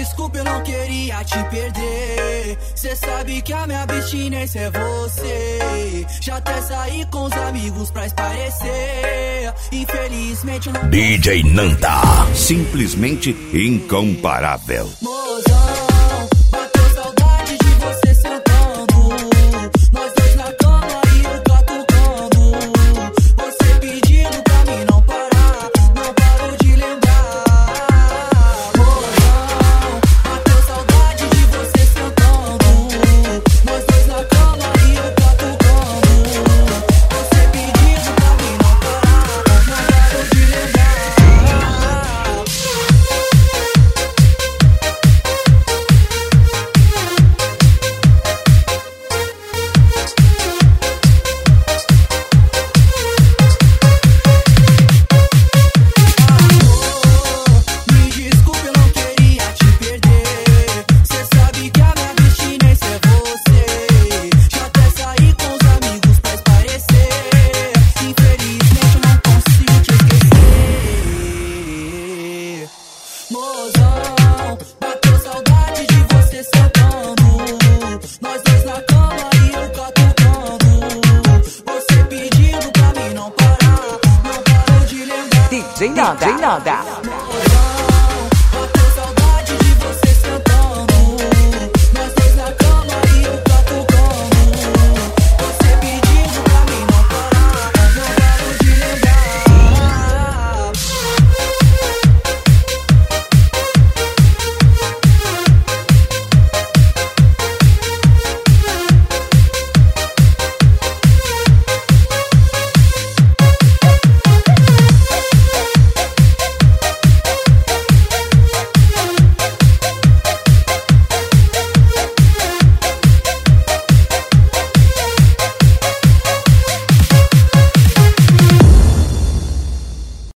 desculpa, eu não queria te perder. Cê sabe que a minha abstinência é você. Já até saí com os amigos pra esparecer. Infelizmente eu não... DJ Nanda, simplesmente incomparável. Mozão, bateu saudade de você sentando. Nós dois na cama e eu catucando. Você pedindo pra mim não parar, não paro de lembrar. Mozão, bateu saudade de você sentando. Nós dois na cama e eu catucando. Você pedindo pra mim não parar, não paro de lembrar. Mozão, bateu saudade de você sentando. Nós dois na cama e eu catucando. Você pedindo pra mim não parar, não paro de lembrar. DJ Nanda.